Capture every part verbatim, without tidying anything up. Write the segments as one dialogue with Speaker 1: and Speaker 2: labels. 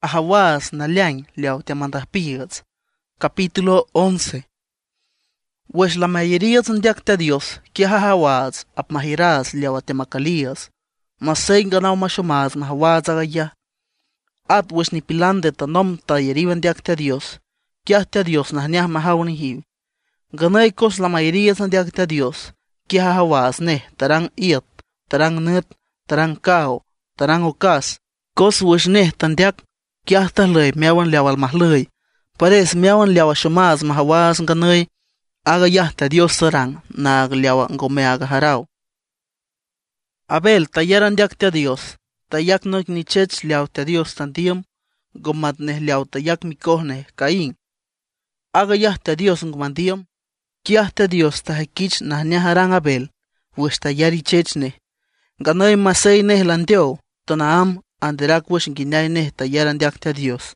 Speaker 1: Ahawas nalian liao te mandaspías. Capítulo once. Pues la mayoría de Dios que ahawas apmahiras liao te macalías. Mas se ganao mashomas mahawas agaya. At wes ni pilan de tanom ta yeriven de Dios. Que hasta Dios nahniah mahawni hiv. Ganay kos la mayoría de Dios que ahawas ne tarang iat, tarang net, tarang kao, tarang okas. Kos wes ne tandiak. Que hasta ley meawan liawal mahley. Pares meawan liawa shomas mahawas ganay. Aga yahta Dios sarang na liawa ngome aga harao. Abel tayaran diak te Dios. Tayak no ni chech liaw te Dios tantiam. Gomad ne liaw tayak mikohne Caín. Aga yahta Dios ngomandiam. Que hasta Dios tahekich na harang Abel. Wes tayari chechne. Ganay masay ne landio. Tonaam. Anderak wish ginay ne tayaran diak te Dios.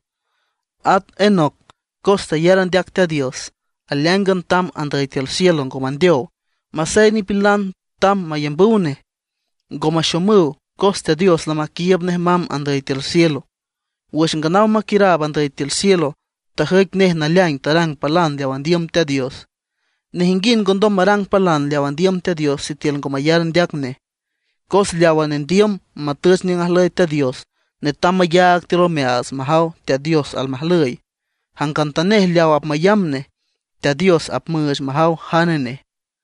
Speaker 1: At Enoch, kos tayaran diak te Dios. Aliangan tam andray el cielo ngomandio. Masay ni pilan tam mayambune. Gomashomu, kos te Dios la makiyab ne mam andray el cielo. Wish ganaw makirab andray el cielo. Tahek ne naliang tarang palan liawandiam te Dios. Nehingin gondom marang palan liawandiam te Dios sitiel ngomayaran diak ne. Kos liawan en diem matus ning ahlay te Dios ne tamayak tiromeas mahaw te Dios al mahlay. Hangkan taneh liaw ap mayamne te Dios ap muj mahaw hanene.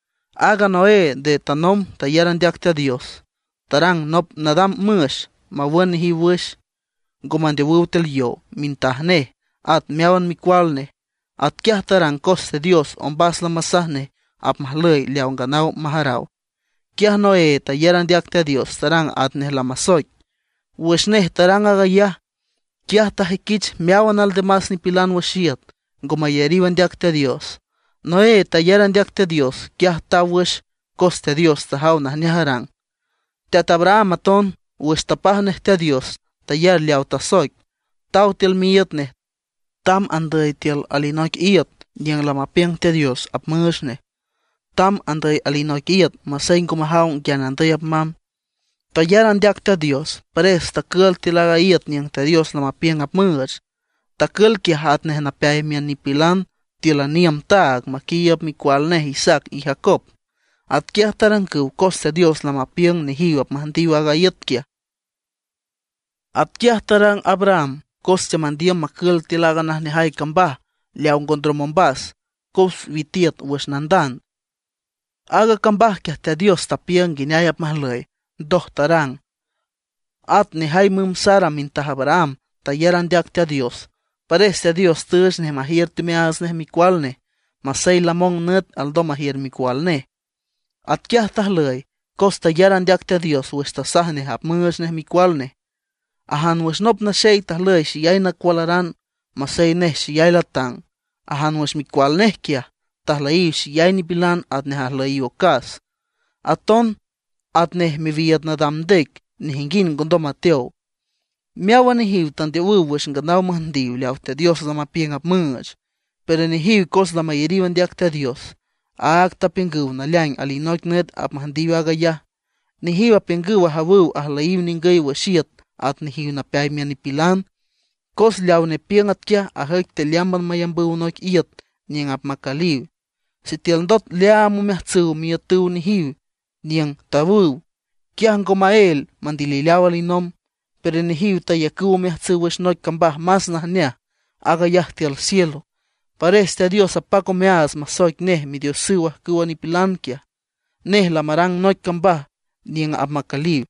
Speaker 1: Aga noe de tanom tayaran diak te Dios. Tarang nop nadam muj mawan hi wish. Gomande wutel yo mintahne at miawan mikwalne. At kiah tarang kos te Dios ombas la masahne ap mahlay liaw ganaw maharaw. Kiah noe tayaran diak te Dios tarang at neh la masoy. Wishneh tarang agaya. Kiah tahikich miawan al demas ni pilan washiat. Gomayeriwan diak te Dios. Noe tayaran diak te Dios. Kiah ta wish kos te Dios tahaw nah niharang. Te at Abraham aton wish tapah neh te Dios. Tayar liaw tasoy. Tau til miyat neh. Tam anday til alinoik iyat. Yang lamapiang te Dios ap mushne. Tam andray alinoikiyat masay kumahaw gyan anday ap mam. Tayaran diak te Dios. Pares takal tilagayat niyang te Dios lamapiang ap muj. Takal kiahat neh napay miyan ni pilan tila niyam taag makiyap mikwal neh Isaac y Jacob. At kiah tarangkaw kos te Dios lamapiang nehiw ap mahantiw agayat kia. At kiah tarang Abraham kos chamandiyam makal tilaganah nehay kambah liaw kontromombas kos witiat was nandan. Aga kambah kia te Dios tapiang ginayap mahlay, doh tarang. At ni hay mumsara mintah Abraham, tayaran diak te Dios. Pares te Dios tush ne mahir tumeas ne mikwal ne, masay lamong net aldo mahir mikwal ne. At kia tahlay, kos tayaran diak te Dios wes tasah ne hap muj ne mikwal ne. Ahan wes nop na shay tahlay siyay na kwalaran, masay ne siyay latang. Ahan wes mikwal ne kia. Tahlay siyay ni bilan at ne hahlay okas. Aton at ne miviyat na damdek ni hingin gondo Mateo. Miawan ni hiw tan de uwes nganaw mahandiw liaw te Dios la mapiang ap muj. Pero ni hiw kos la mayeriwan diak te Dios. Aag tapinguw na liang alinoik net ap mahandiw agaya. Ni hiw apinguw ahawu ahlayiw ningay wasiyat at ni hiw na pay miyan ni pilan. Kos liaw ne piang at kya ahag te liamban mayambuw noik iyat niyang ap makaliw. Si tialdot lea mo mihatsu miyatu ni hiw, niyang tawu. Kiang gomael mandililaw alinom, pero ni hiw tayaku mihatsu wishnoy kambah mas na niya, agayah tial cielo. Pares te Dios apako meas masoik neh mi Dios suwah kuwa ni pilankia. Neh lamarang noy kambah, niyang amakaliw.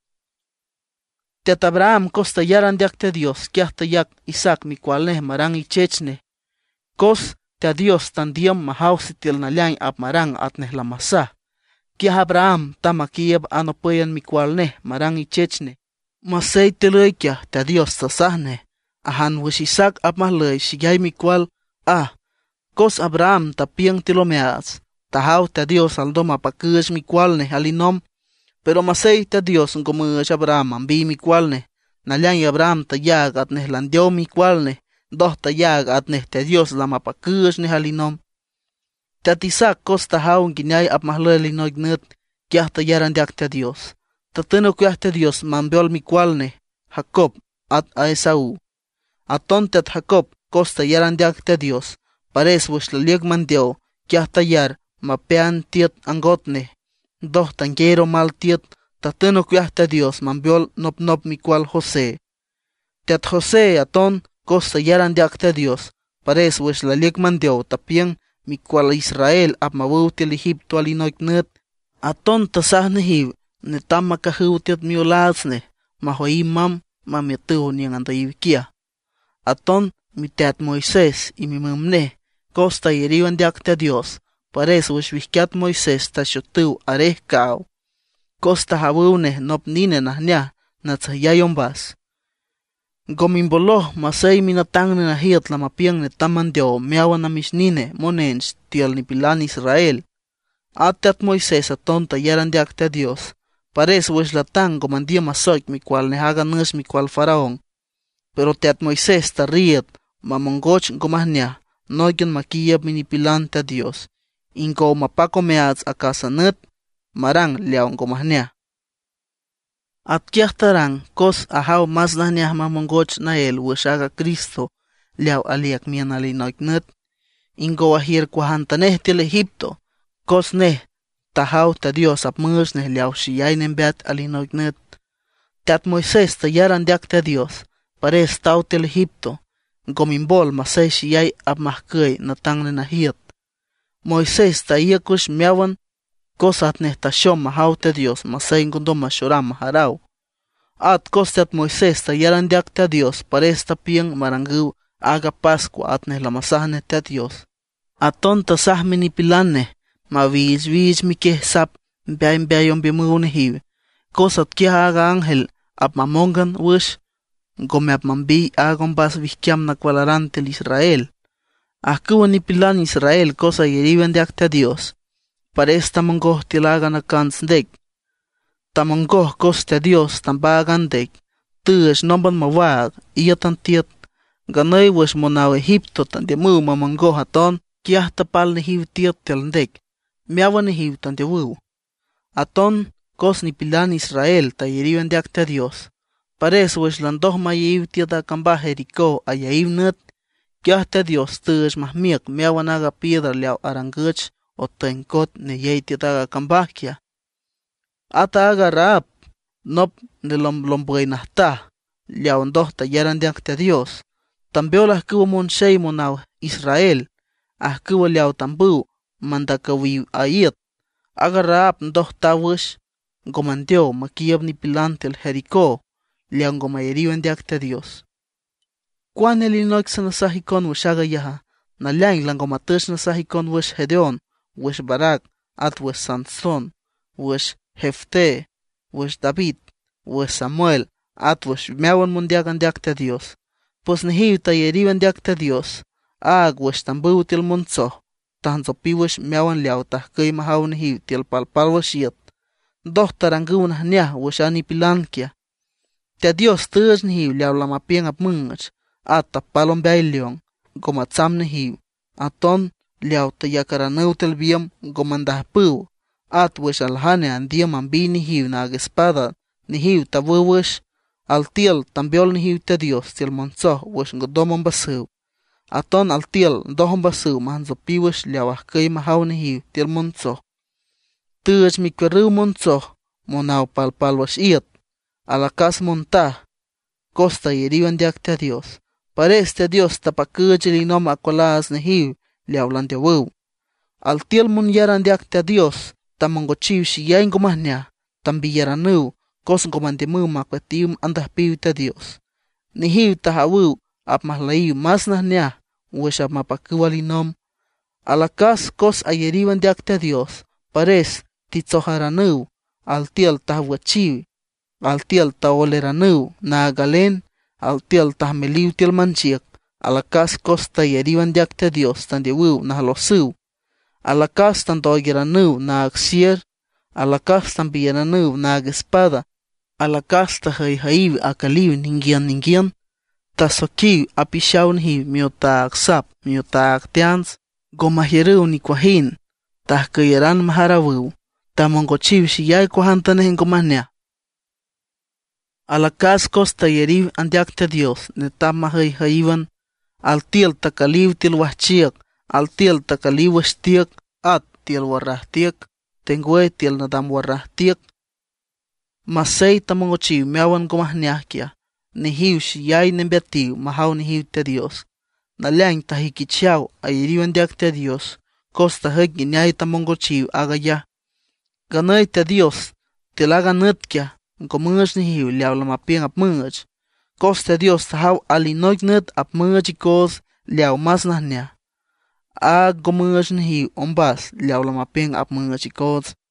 Speaker 1: Te at Abraham kos tayaran diak te Dios, kiah tayak Isaac mi kwal neh marang ichechne. Kos te Dios tan diem mahaw sitil na liang ap marang at neh lamasa. Kia Abraham tamakiyab ano payan mikwal neh marang ichechne. Masay tiloy kia te Dios tasahne. Ahan wish Isaac ap mahlay sigay mikwal. Ah, kos Abraham tapiang tilomeas. Tahaw te Dios aldo mapakuj mikwal neh alinom. Pero masay te Dios ngumuj Abraham ambi mikwal neh. Nalyang Abraham tayag at neh landiaw mikwal neh. Doh tayag at neh te Dios la mapakuj ne halinom. Te at Isaac kos tahaw ginay ap mahlay linoig net, kiah tayaran diak te Dios. Tatano kiah te Dios mambeol mikwal ne, Jacob at a Esau. Aton tet Jacob costa yaran diak te Dios. Pares wish la lieg mandiao. Kiah tayar mapean tiet angotne. Doh tanquero mal tiet. Tateno kiah te Dios mambiol nop nop mi cual José. Tet José aton costa yaran diak te Dios. Pares wish la lieg mandiao tapien mi cual Israel ap mawu til Egipto alinoik net. Aton tasah nehiv netam makahiw tiet miolaatsne. Mahoy mam mamietu niang andayivikia. Aton mi teat Moisés y mi mamne. Costa yeriwan diak te Dios. Pares wish vihkiat Moisés tashotu areh kao. Costa habune nop nine nahnya natsayayon bas. Gomimboloh masay minatang na nahiat la mapiang ne tamandio miawan na misnine monench tial ni pilan Israel. Atat Moisés aton tayaran diak te Dios. Pares wish latang gomandia masoik mi cual ne haga nus mi cual faraón. Pero teat Moisés tariet mamongoch gomahnya noigen makiyab minipilan te Dios. Ingo mapako meats akasanet marang liaon gomahnya. At kiahtarang kos ahaw mas nahnya mamongoch na el wishaga Cristo liaw aliak mian alinoik net. Ingo ahir kwahantaneh til Egipto. Kos neh tahaw ta Dios ap mus neh liaw shiyay nembeat alinoik net. Teat Moisés tayaran diak te Dios. Pares tau til Egipto. Gomimbol masay shiyay ap mahkay natang nenahiat. Moisés tayakush miawan. Kosat neh tashom mahaw te Dios masay ngundom mashoram maharaw. At kostat Moisés tayaran diak te Dios. Pares tapiang marangu aga Pascua at neh lamasah neh te Dios. Aton tasah minipilan neh. Mavij vij mi keh sap mbiay mbiayon bimu nehiv. Kosat kia aga ángel ap mamongan wish. Gome ap mambi agon bas vihkiam na kwalaran tel Israel. Ahkuwa ni pilan Israel cosa yeriwen diak te Dios. Pares tamongoh tilaga na kansdek. Tamongoh kos te Dios tambagan dek. Tush nomban mawag iya tan tiet. Ganay wish monaw Egipto tan demu mamongoh aton. Kiah tapal nehiv tiet tel ndek. Miawan nehiv tan dewu. Aton kos ni pilan Israel ta yeriwen diak te Dios. Pares wish landoh mayiv tieta kamba Jericó ayayiv net. Kiah te Dios tush mahmiak miawan aga piedra liaw aranguch o tenkot ne yey tieta aga kamba kia. Ata aga Raab nop nilom lombray nahta liaw ndoh tayaran diak te Dios. Tambiol ahkuwa monshay monaw Israel. Ahkuwa liaw tambu mandakawiw ayit. Aga Raab ndoh tawish gomandio makiyab ni pilan tel Jericó. Liang gomayeriwen diak te Dios. Kwan elinoik sa nasahikon wish aga yaha. Nalang lang gomatush nasahikon wish Gedeon, wish Barak, at wish Sansón, wish Jefte, wish David, wish Samuel, at wish miawan mundiagan diak te Dios. Pues nehiw tayeriwen diak te Dios. Ag wish tambu til munso. Tahanzopi wish miawan liaw tahkay mahaw nehiw til palpal wish yet. Doh tarangu nahnyah wish ani pilankia. Te Dios tush nehiw liaw lamapiang ap mungach. At tapalon bailion. Gomatsam nehiw. Aton liaw tayakaranaw tel biam gomandahpuw. At wish alhane andiam ambi nehiw na ag espada. Nehiw tabu wish. Al tiel tambiol nehiw te Dios til monsoh wish ngodomon basuw. Aton al tiel ndohon basuw mahanzopi wish liaw ahkay mahaw nehiw til monsoh. Tush mikweruw monsoh monaw palpal wish iat. Alakas montah. Costa yeriwan diak te Dios. Pares te Dios tapakuch ilinom akwalaas nehiw liaw landiawu. Al tiel mun yaran diak te Dios tamongochiw shiyain gomahnya tambiyaranuw kos gomandimu makwetiw andahpiw te Dios. Nehiw tahawu ap mahlayiw mas nahnya wish ap mapakuw alinom. Alakas kos ayeriwan diak te Dios. Pares titzoharanuw al tiel tahwachiw. Al tiel taoleranuw na galen. Al tiel tahmeliw tiel manchiak. Alakas kos tayeriwan diak te Dios tandiawiw na halosuw. Alakas tandoigeranuw na agsier. Alakas tambiyaranuw na ag espada. Alakas tahayhayiw akaliw ningyan ningyan. Tasokiw apishaw nehiw miota agsap miota agtians. Gomahyeruw ni kwahin. Tahkayaran maharawiw. Tamongochiw shiyay kwahantaneh gomahnya. A la cas costa yeriv andiak te Dios, netama hay hayvan, al tiel takaliv til wahchiak, al tiel takaliv westiak, at tiel warrahtiak, tengwe tiel nadam warrahtiak. Masay tamongochiv meawan gomahniakia, nehiu shiyay nembeatiu mahaw nehiu te Dios. Nalang tahikichiao ayeriv andiak te Dios, costa hek ginyay tamongochiv agaya. Ganay te Dios, tilaga nutkia, Gomuch nehiu liaw la mapien ap much. Costa Dios tahaw alinoik nut ap much ikos liaw mas nahnia. A gomuch nehiu ombas liaw la mapien ap much ikos.